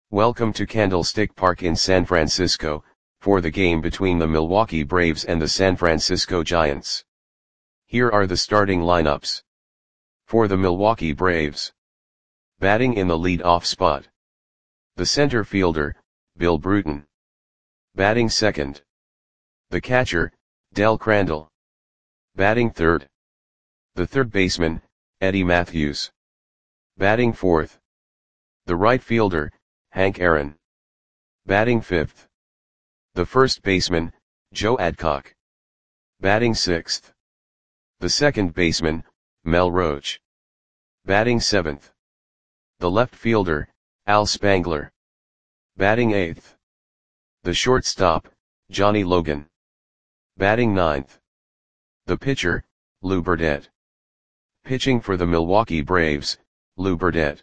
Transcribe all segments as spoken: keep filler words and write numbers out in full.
Welcome to Candlestick Park in San Francisco, for the game between the Milwaukee Braves and the San Francisco Giants. Here are the starting lineups. For the Milwaukee Braves. Batting in the lead-off spot. The center fielder, Bill Bruton. Batting second. The catcher, Del Crandall. Batting third. The third baseman, Eddie Mathews. Batting fourth. The right fielder, Hank Aaron. Batting fifth. The first baseman, Joe Adcock. Batting sixth. The second baseman, Mel Roach. Batting seventh. The left fielder, Al Spangler. Batting eighth. The shortstop, Johnny Logan. Batting ninth. The pitcher, Lou Burdette. Pitching for the Milwaukee Braves, Lou Burdette.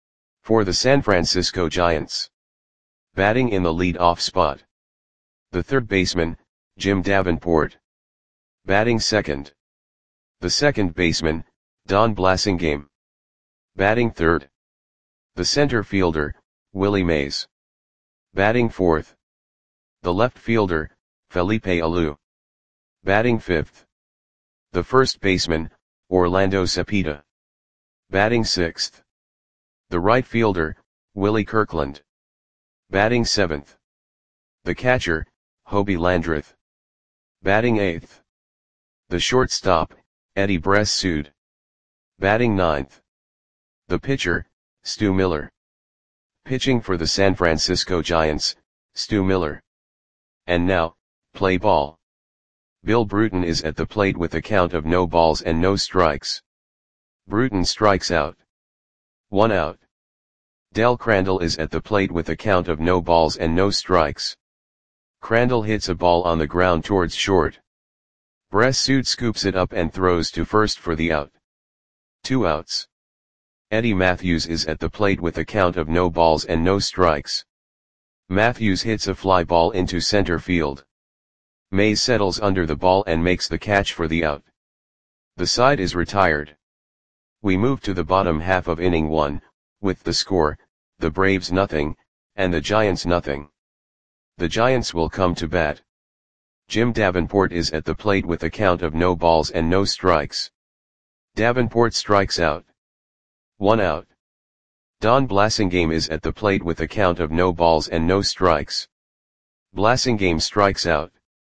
For the San Francisco Giants. Batting in the lead-off spot. The third baseman, Jim Davenport. Batting second. The second baseman, Don Blasingame. Batting third. The center fielder, Willie Mays. Batting fourth. The left fielder, Felipe Alou. Batting fifth. The first baseman, Orlando Cepeda. Batting sixth. The right fielder, Willie Kirkland. Batting seventh. The catcher, Hobie Landreth. Batting eighth. The shortstop, Eddie Bress-Sood. Batting ninth. The pitcher, Stu Miller. Pitching for the San Francisco Giants, Stu Miller. And now, play ball. Bill Bruton is at the plate with a count of no balls and no strikes. Bruton strikes out. One out. Del Crandall is at the plate with a count of no balls and no strikes. Crandall hits a ball on the ground towards short. Bress-Sood scoops it up and throws to first for the out. Two outs. Eddie Mathews is at the plate with a count of no balls and no strikes. Mathews hits a fly ball into center field. Mays settles under the ball and makes the catch for the out. The side is retired. We move to the bottom half of inning one, with the score, the Braves nothing, and the Giants nothing. The Giants will come to bat. Jim Davenport is at the plate with a count of no balls and no strikes. Davenport strikes out. One out. Don Blasingame is at the plate with a count of no balls and no strikes. Blasingame strikes out.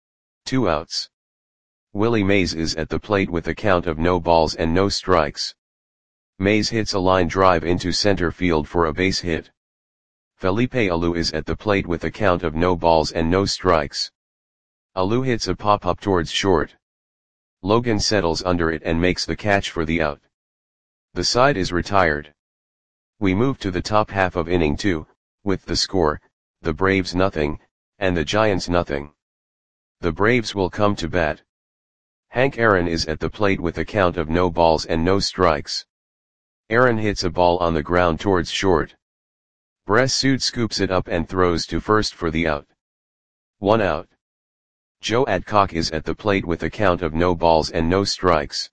Two outs. Willie Mays is at the plate with a count of no balls and no strikes. Mays hits a line drive into center field for a base hit. Felipe Alou is at the plate with a count of no balls and no strikes. Alou hits a pop-up towards short. Logan settles under it and makes the catch for the out. The side is retired. We move to the top half of inning two, with the score, the Braves nothing, and the Giants nothing. The Braves will come to bat. Hank Aaron is at the plate with a count of no balls and no strikes. Aaron hits a ball on the ground towards short. Bress-Sood scoops it up and throws to first for the out. One out. Joe Adcock is at the plate with a count of no balls and no strikes.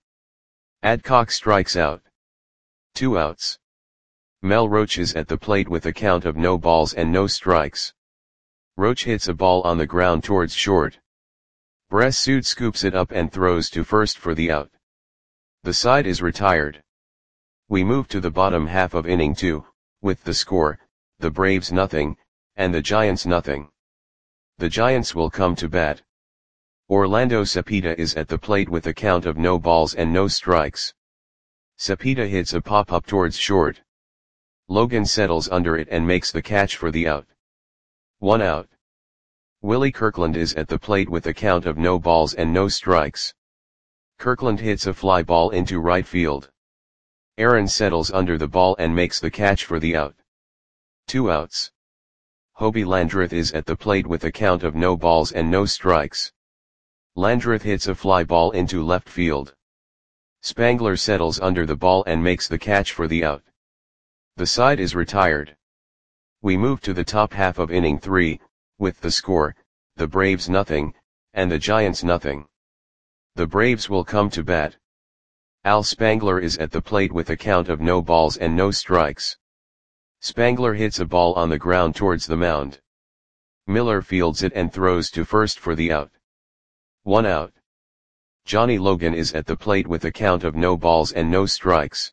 Adcock strikes out. Two outs. Mel Roach is at the plate with a count of no balls and no strikes. Roach hits a ball on the ground towards short. Bress-Sood scoops it up and throws to first for the out. The side is retired. We move to the bottom half of inning two, with the score, the Braves nothing, and the Giants nothing. The Giants will come to bat. Orlando Cepeda is at the plate with a count of no balls and no strikes. Cepeda hits a pop-up towards short. Logan settles under it and makes the catch for the out. One out. Willie Kirkland is at the plate with a count of no balls and no strikes. Kirkland hits a fly ball into right field. Aaron settles under the ball and makes the catch for the out. Two outs. Hobie Landreth is at the plate with a count of no balls and no strikes. Landreth hits a fly ball into left field. Spangler settles under the ball and makes the catch for the out. The side is retired. We move to the top half of inning three, with the score, the Braves nothing, and the Giants nothing. The Braves will come to bat. Al Spangler is at the plate with a count of no balls and no strikes. Spangler hits a ball on the ground towards the mound. Miller fields it and throws to first for the out. One out. Johnny Logan is at the plate with a count of no balls and no strikes.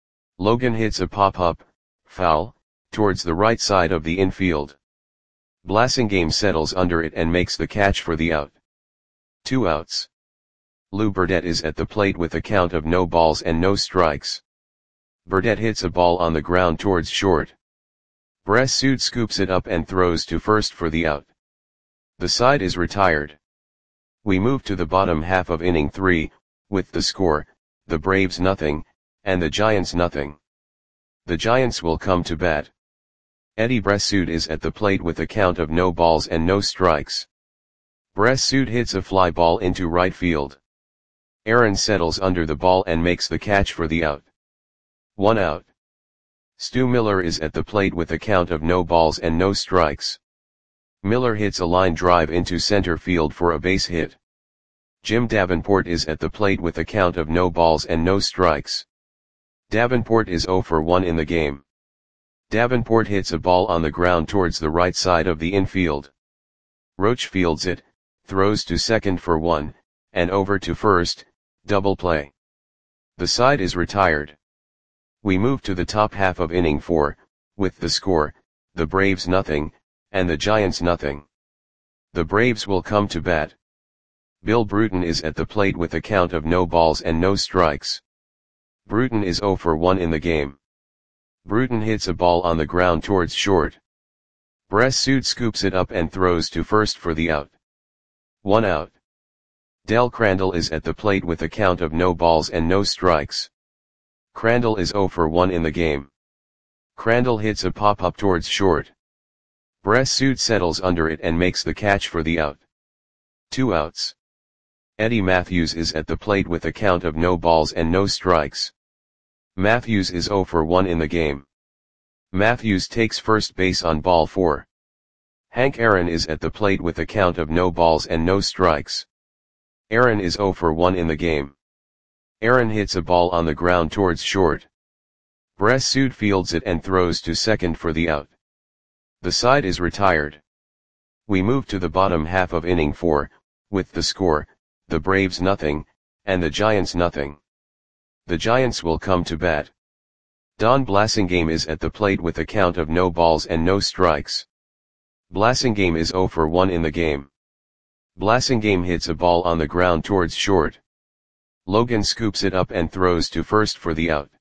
Logan hits a pop-up, foul, towards the right side of the infield. Blasingame settles under it and makes the catch for the out. Two outs. Lou Burdette is at the plate with a count of no balls and no strikes. Burdette hits a ball on the ground towards short. Bressud scoops it up and throws to first for the out. The side is retired. We move to the bottom half of inning three, with the score, the Braves nothing, and the Giants nothing. The Giants will come to bat. Eddie Bressud is at the plate with a count of no balls and no strikes. Bressud hits a fly ball into right field. Aaron settles under the ball and makes the catch for the out. One out. Stu Miller is at the plate with a count of no balls and no strikes. Miller hits a line drive into center field for a base hit. Jim Davenport is at the plate with a count of no balls and no strikes. Davenport is oh for one in the game. Davenport hits a ball on the ground towards the right side of the infield. Roach fields it, throws to second for one, and over to first, double play. The side is retired. We move to the top half of inning four, with the score, the Braves nothing, and the Giants nothing. The Braves will come to bat. Bill Bruton is at the plate with a count of no balls and no strikes. Bruton is oh for one in the game. Bruton hits a ball on the ground towards short. Bressud scoops it up and throws to first for the out. One out. Del Crandall is at the plate with a count of no balls and no strikes. Crandall is oh for one in the game. Crandall hits a pop-up towards short. Bressud settles under it and makes the catch for the out. Two outs. Eddie Matthews is at the plate with a count of no balls and no strikes. Matthews is oh for one in the game. Matthews takes first base on ball four. Hank Aaron is at the plate with a count of no balls and no strikes. Aaron is oh for one in the game. Aaron hits a ball on the ground towards short. Bressud fields it and throws to second for the out. The side is retired. We move to the bottom half of inning four, with the score, the Braves nothing, and the Giants nothing. The Giants will come to bat. Don Blasingame is at the plate with a count of no balls and no strikes. Blasingame is oh for one in the game. Blasingame hits a ball on the ground towards short. Logan scoops it up and throws to first for the out.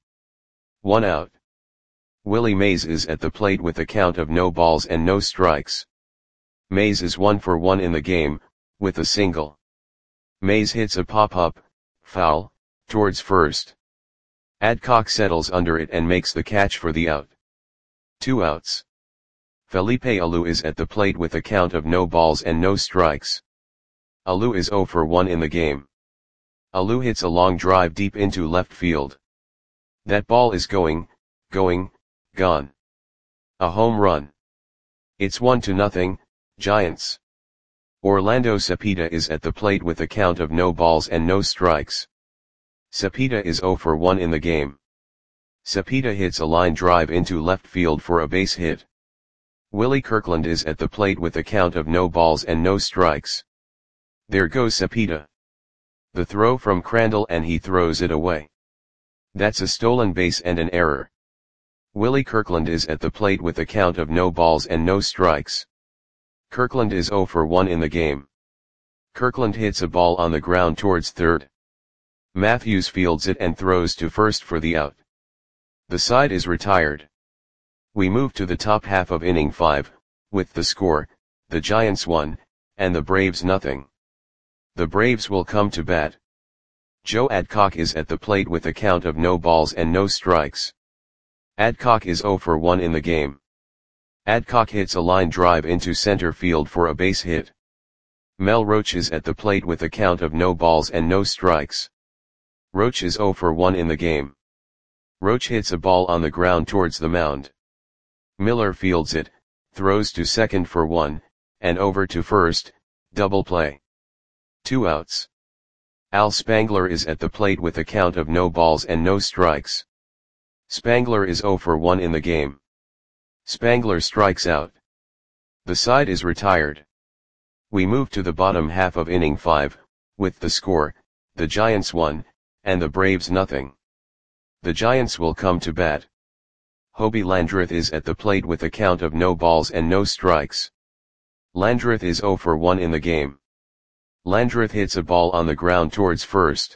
One out. Willie Mays is at the plate with a count of no balls and no strikes. Mays is one for one in the game, with a single. Mays hits a pop-up, foul, towards first. Adcock settles under it and makes the catch for the out. Two outs. Felipe Alou is at the plate with a count of no balls and no strikes. Alou is oh for one in the game. Alou hits a long drive deep into left field. That ball is going, going, gone. A home run. It's one to nothing, Giants. Orlando Cepeda is at the plate with a count of no balls and no strikes. Cepeda is oh for one in the game. Cepeda hits a line drive into left field for a base hit. Willie Kirkland is at the plate with a count of no balls and no strikes. There goes Cepeda. The throw from Crandall and he throws it away. That's a stolen base and an error. Willie Kirkland is at the plate with a count of no balls and no strikes. Kirkland is oh for one in the game. Kirkland hits a ball on the ground towards third. Matthews fields it and throws to first for the out. The side is retired. We move to the top half of inning five, with the score, the Giants one, and the Braves nothing. The Braves will come to bat. Joe Adcock is at the plate with a count of no balls and no strikes. Adcock is oh for one in the game. Adcock hits a line drive into center field for a base hit. Mel Roach is at the plate with a count of no balls and no strikes. Roach is oh for one in the game. Roach hits a ball on the ground towards the mound. Miller fields it, throws to second for one, and over to first, double play. Two outs. Al Spangler is at the plate with a count of no balls and no strikes. Spangler is oh for one in the game. Spangler strikes out. The side is retired. We move to the bottom half of inning five, with the score, the Giants one, and the Braves nothing. The Giants will come to bat. Hobie Landreth is at the plate with a count of no balls and no strikes. Landreth is oh for one in the game. Landreth hits a ball on the ground towards first.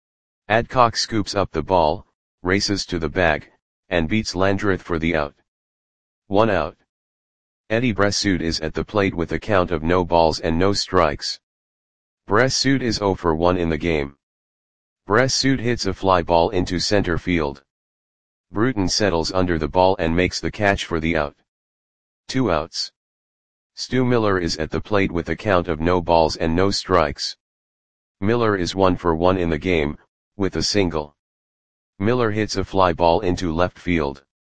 Adcock scoops up the ball, races to the bag, and beats Landreth for the out. One out. Eddie Bressoud is at the plate with a count of no balls and no strikes. Bressoud is oh for one in the game. Bressoud hits a fly ball into center field. Bruton settles under the ball and makes the catch for the out. Two outs. Stu Miller is at the plate with a count of no balls and no strikes. Miller is one for one in the game, with a single. Miller hits a fly ball into left field.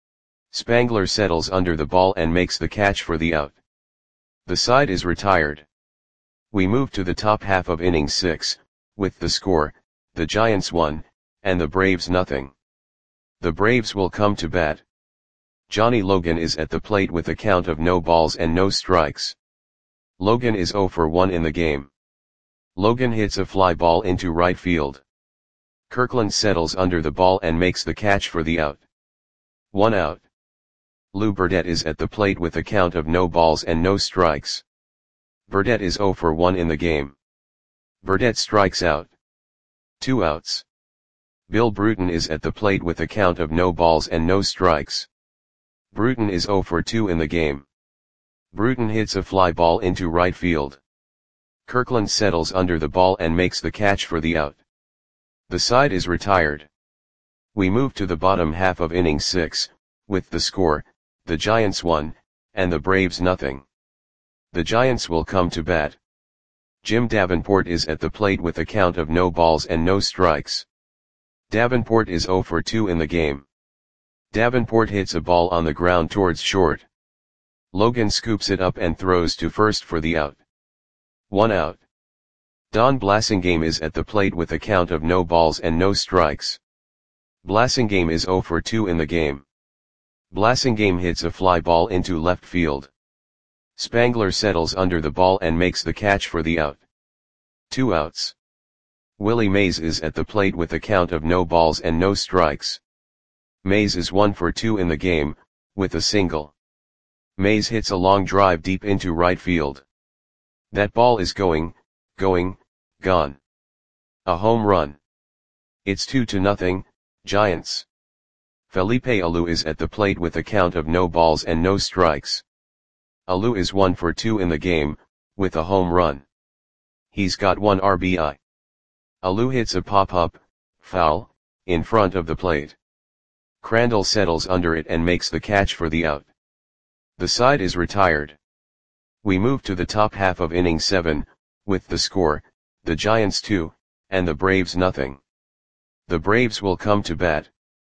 Spangler settles under the ball and makes the catch for the out. The side is retired. We move to the top half of inning six, with the score, the Giants one, and the Braves nothing. The Braves will come to bat. Johnny Logan is at the plate with a count of no balls and no strikes. Logan is oh for one in the game. Logan hits a fly ball into right field. Kirkland settles under the ball and makes the catch for the out. One out. Lou Burdette is at the plate with a count of no balls and no strikes. Burdette is oh for one in the game. Burdette strikes out. Two outs. Bill Bruton is at the plate with a count of no balls and no strikes. Bruton is oh for two in the game. Bruton hits a fly ball into right field. Kirkland settles under the ball and makes the catch for the out. The side is retired. We move to the bottom half of inning six, with the score, the Giants one, and the Braves nothing. The Giants will come to bat. Jim Davenport is at the plate with a count of no balls and no strikes. Davenport is oh for two in the game. Davenport hits a ball on the ground towards short. Logan scoops it up and throws to first for the out. One out. Don Blasingame is at the plate with a count of no balls and no strikes. Blasingame is oh for two in the game. Blasingame hits a fly ball into left field. Spangler settles under the ball and makes the catch for the out. Two outs. Willie Mays is at the plate with a count of no balls and no strikes. Mays is one for two in the game, with a single. Mays hits a long drive deep into right field. That ball is going, going, gone. A home run. It's two to nothing, Giants. Felipe Alou is at the plate with a count of no balls and no strikes. Alou is one for two in the game, with a home run. He's got one R B I. Alou hits a pop-up, foul, in front of the plate. Crandall settles under it and makes the catch for the out. The side is retired. We move to the top half of inning seven, with the score, the Giants two, and the Braves nothing. The Braves will come to bat.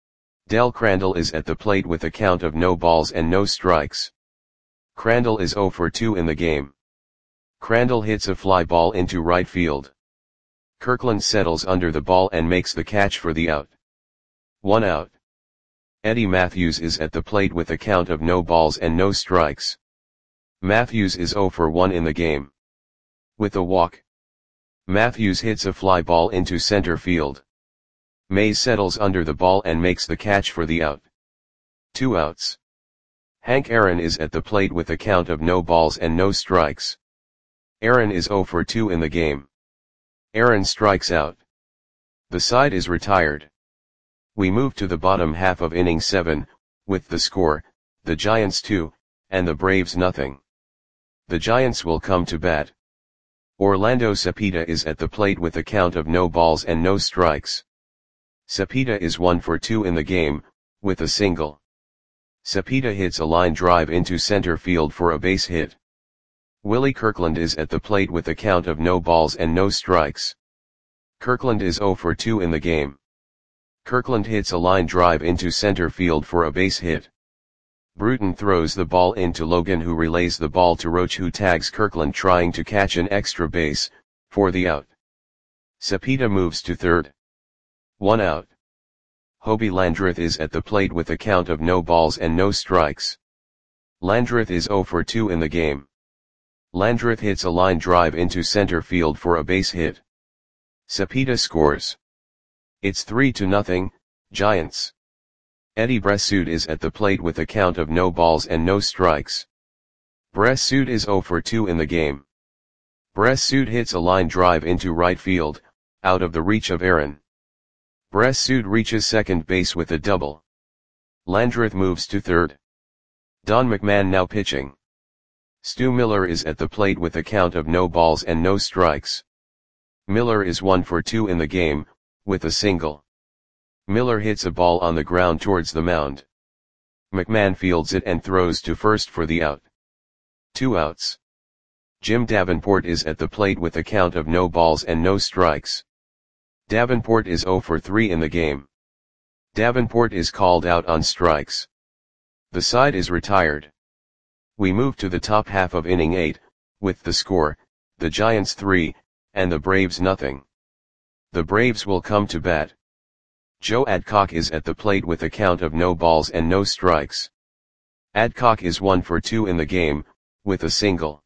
Del Crandall is at the plate with a count of no balls and no strikes. Crandall is oh for two in the game. Crandall hits a fly ball into right field. Kirkland settles under the ball and makes the catch for the out. One out. Eddie Matthews is at the plate with a count of no balls and no strikes. Matthews is oh for one in the game. With a walk. Matthews hits a fly ball into center field. Mays settles under the ball and makes the catch for the out. Two outs. Hank Aaron is at the plate with a count of no balls and no strikes. Aaron is oh for two in the game. Aaron strikes out. The side is retired. We move to the bottom half of inning seven, with the score, the Giants two, and the Braves nothing. The Giants will come to bat. Orlando Cepeda is at the plate with a count of no balls and no strikes. Cepeda is one for two in the game, with a single. Cepeda hits a line drive into center field for a base hit. Willie Kirkland is at the plate with a count of no balls and no strikes. Kirkland is oh for two in the game. Kirkland hits a line drive into center field for a base hit. Bruton throws the ball into Logan, who relays the ball to Roach, who tags Kirkland trying to catch an extra base, for the out. Cepeda moves to third. One out. Hobie Landreth is at the plate with a count of no balls and no strikes. Landreth is zero for two in the game. Landreth hits a line drive into center field for a base hit. Cepeda scores. It's three to nothing, Giants. Eddie Bressoud is at the plate with a count of no balls and no strikes. Bressoud is zero for two in the game. Bressoud hits a line drive into right field, out of the reach of Aaron. Bressoud reaches second base with a double. Landreth moves to third. Don McMahon now pitching. Stu Miller is at the plate with a count of no balls and no strikes. Miller is one for two in the game, with a single. Miller hits a ball on the ground towards the mound. McMahon fields it and throws to first for the out. Two outs. Jim Davenport is at the plate with a count of no balls and no strikes. Davenport is zero for three in the game. Davenport is called out on strikes. The side is retired. We move to the top half of inning eight, with the score, the Giants three, and the Braves nothing. The Braves will come to bat. Joe Adcock is at the plate with a count of no balls and no strikes. Adcock is one for two in the game, with a single.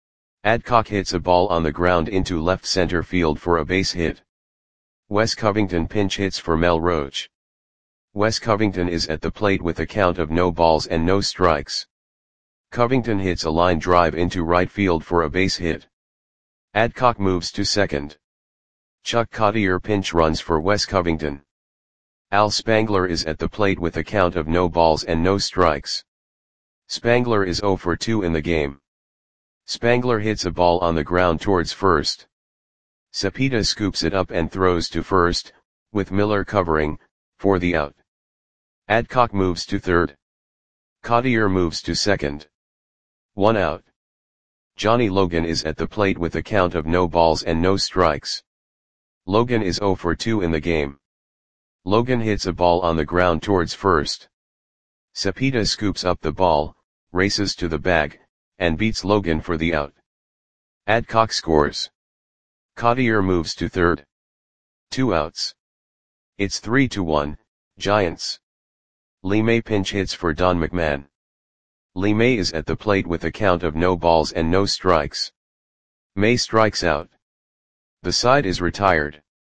Adcock hits a ball on the ground into left center field for a base hit. Wes Covington pinch hits for Mel Roach. Wes Covington is at the plate with a count of no balls and no strikes. Covington hits a line drive into right field for a base hit. Adcock moves to second. Chuck Cottier pinch runs for Wes Covington. Al Spangler is at the plate with a count of no balls and no strikes. Spangler is zero for two in the game. Spangler hits a ball on the ground towards first. Cepeda scoops it up and throws to first, with Miller covering, for the out. Adcock moves to third. Cottier moves to second. One out. Johnny Logan is at the plate with a count of no balls and no strikes. Logan is zero for two in the game. Logan hits a ball on the ground towards first. Cepeda scoops up the ball, races to the bag, and beats Logan for the out. Adcock scores. Cottier moves to third. Two outs. It's three to one, Giants. Lee May pinch hits for Don McMahon. Lee May is at the plate with a count of no balls and no strikes. May strikes out. The side is retired.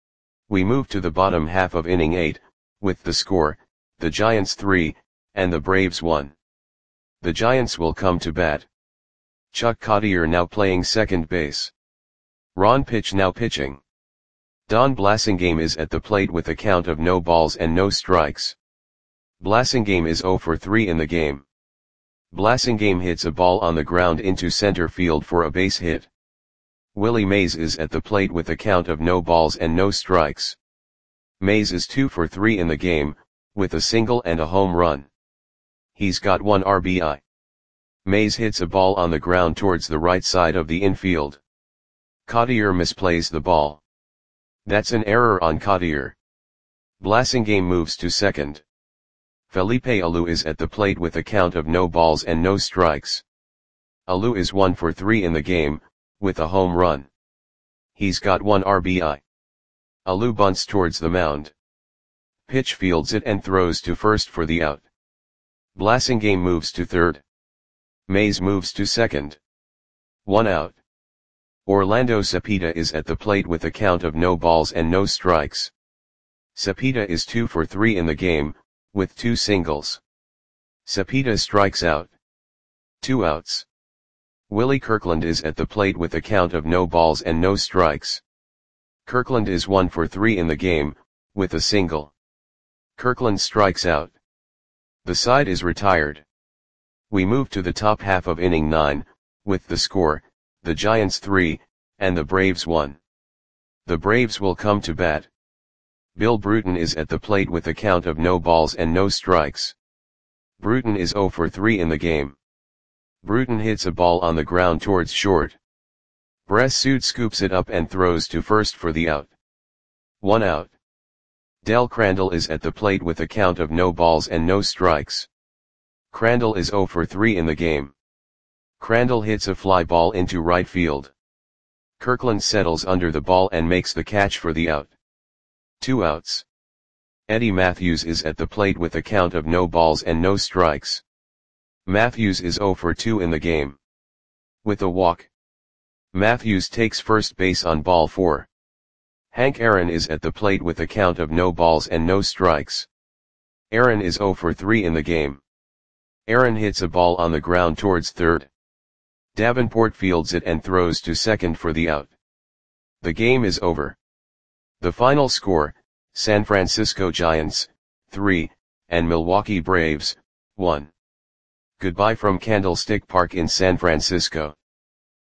We move to the bottom half of inning eight, with the score, the Giants three, and the Braves one. The Giants will come to bat. Chuck Cottier now playing second base. Ron Pitch now pitching. Don Blasingame is at the plate with a count of no balls and no strikes. Blasingame is zero for three in the game. Blasingame hits a ball on the ground into center field for a base hit. Willie Mays is at the plate with a count of no balls and no strikes. Mays is two for three in the game, with a single and a home run. He's got one R B I. Mays hits a ball on the ground towards the right side of the infield. Cottier misplays the ball. That's an error on Cottier. Blasingame moves to second. Felipe Alou is at the plate with a count of no balls and no strikes. Alou is one for three in the game, with a home run. He's got one R B I. Alou bunts towards the mound. Pitch fields it and throws to first for the out. Blasingame moves to third. Mays moves to second. One out. Orlando Cepeda is at the plate with a count of no balls and no strikes. Cepeda is two for three in the game, with two singles. Cepeda strikes out. Two outs. Willie Kirkland is at the plate with a count of no balls and no strikes. Kirkland is one for three in the game, with a single. Kirkland strikes out. The side is retired. We move to the top half of inning nine, with the score, the Giants three, and the Braves one. The Braves will come to bat. Bill Bruton is at the plate with a count of no balls and no strikes. Bruton is zero for three in the game. Bruton hits a ball on the ground towards short. Bressoud scoops it up and throws to first for the out. One out. Del Crandall is at the plate with a count of no balls and no strikes. Crandall is zero for three in the game. Crandall hits a fly ball into right field. Kirkland settles under the ball and makes the catch for the out. Two outs. Eddie Matthews is at the plate with a count of no balls and no strikes. Matthews is zero for two in the game. With a walk, Matthews takes first base on ball four. Hank Aaron is at the plate with a count of no balls and no strikes. Aaron is zero for three in the game. Aaron hits a ball on the ground towards third. Davenport fields it and throws to second for the out. The game is over. The final score, San Francisco Giants, three, and Milwaukee Braves, one. Goodbye from Candlestick Park in San Francisco.